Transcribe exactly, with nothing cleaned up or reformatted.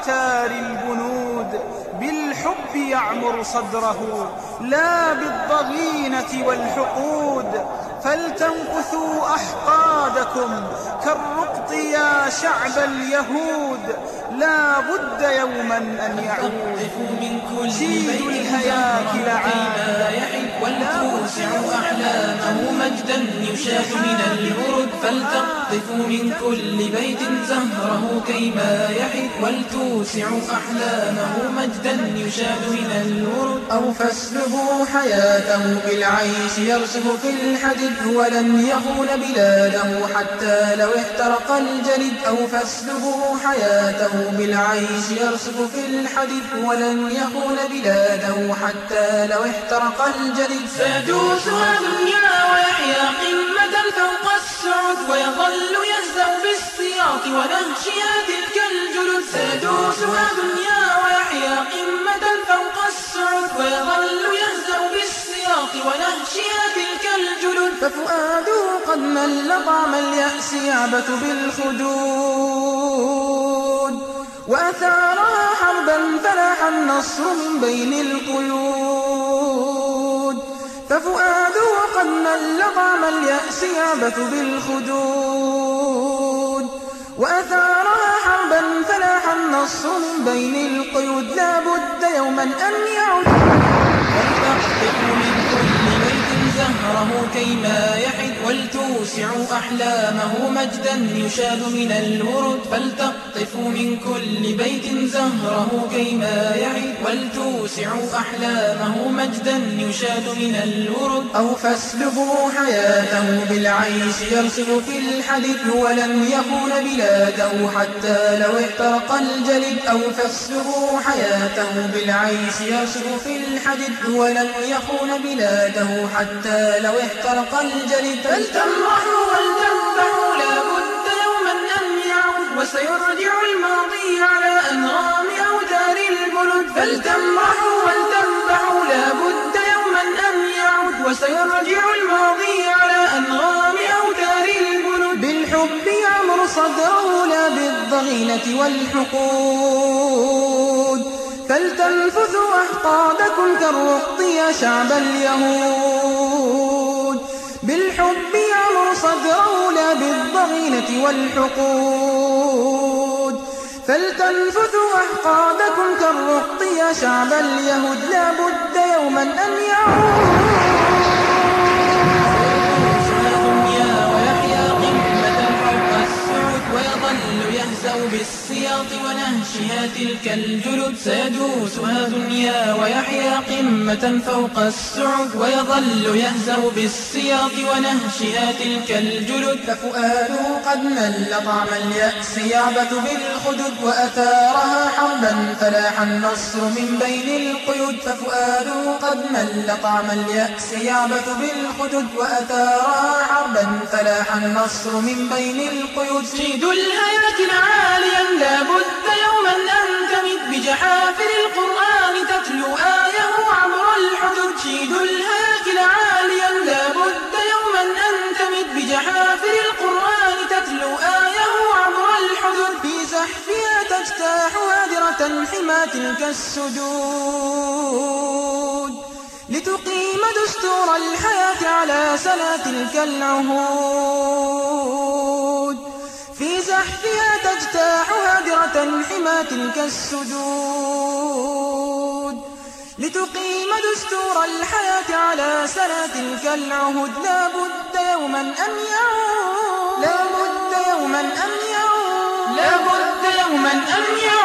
أوتار البنود، بالحب يعمر صدره لا بالضغينة والحقود. فلتنقثوا أحقادكم كالرقط يا شعب اليهود، لا بد يوما أن يعود سيد الهياكل عاما ولتوسع أحلامه مجدا يشاف من الورد. فلتقطفوا من كل بيت زهره كيما يحد، ولتوسع أحلامه مجدا يشاف من الورد. أو فاسلبوا حياته بالعيش يرسم في الحديد، ولن يخون بلاده حتى لو احترق الجليد. أو فاسلبوا حياته بالعيش يرسم في الحديد، ولن يخون بلاده حتى لو احترق الجليد. سيدوسها دنيا ويحيا قمة فوق السعود، ويظل يهزأ بالسياط ونهشها تلك الجلود. سيدوسها دنيا ويحيا قمة فوق السعود، ويظل يهزأ بالسياط ونهشها تلك الجلود. ففؤاده قد مل طعم اليأس يعبث بالخدود، وأثارها حربا فلاح النصر من بين القيود. ففؤاده قد مل طعم اليأس يعبث بالخدود، وأثارها حربا فلاح النصر من بين القيود. لا بد يوما أن يعود ولتقطفوا من كل بيت زهره كيما يحد، ولتوسع أحلامه مجدا يشاد من الورد. فلتقطفوا من كل بيت زهره كيما يحد، ولتوسع أحلامه مجدا يشاد من الورد. أو فاسلبوا حياته بالعيش يرسم في الحديد، ولن يخون بلاده حتى لو احترق الجليد. أو فاسلبوا حياته بالعيش يرسم في الحديد، ولن يخون بلاده حتى لو احترق الجليد. فلتمرحوا ولتذبحوا لا بد يوما أن يعود، وسيرجع الماضي على أنغام أوتار البلود. فلتمرحوا ولتذبحوا لا بد يوما أن يعود، وسيرجع الماضي على أنغام أوتار البلود. بالحب يعمر صدره لا بالضغينة والحقود. فلتنفثوا أحقادكم كالرقط يا شعب اليهود، بالحب يعمر صدره لا بالضغينة والحقود. فلتنفثوا أحقادكم كالرقط يا شعب اليهود. لا بد يوما أن يعود ويظل يهزأ بالسياط ونهشها تلك الجلود. سيدوسها دنيا ويحيا قمة فوق السعود، ويظل يهزأ بالسياط ونهشها تلك الجلود. ففؤاده قد مل طعم اليأس يعبث بالخدود، وأثارها حربا فلاح النصر من بين القيود. ففؤاده قد مل طعم اليأس يعبث بالخدود، وأثارها حربا فلاح النصر من بين القيود. سيد الهياكل عاليا لا بد يوما أن تمد بجحافل القرآن تتلو آيه عبر الحدود. سيد الهياكل عاليا لا بد يوما أن تمد بجحافل القرآن تتلو آيه عبر الحدود. في زحفها تجتاح هادرة حما تلك السدود، لتقيم دستور الحياة على سنا تلك العهود. في زحفها تجتاح هادرة حما تلك السدود، لتقيم دستور الحياة على سنا تلك العهود. لا بد يوما أن يعود لا بد يوما أن يعود لا بد يوما أن يعود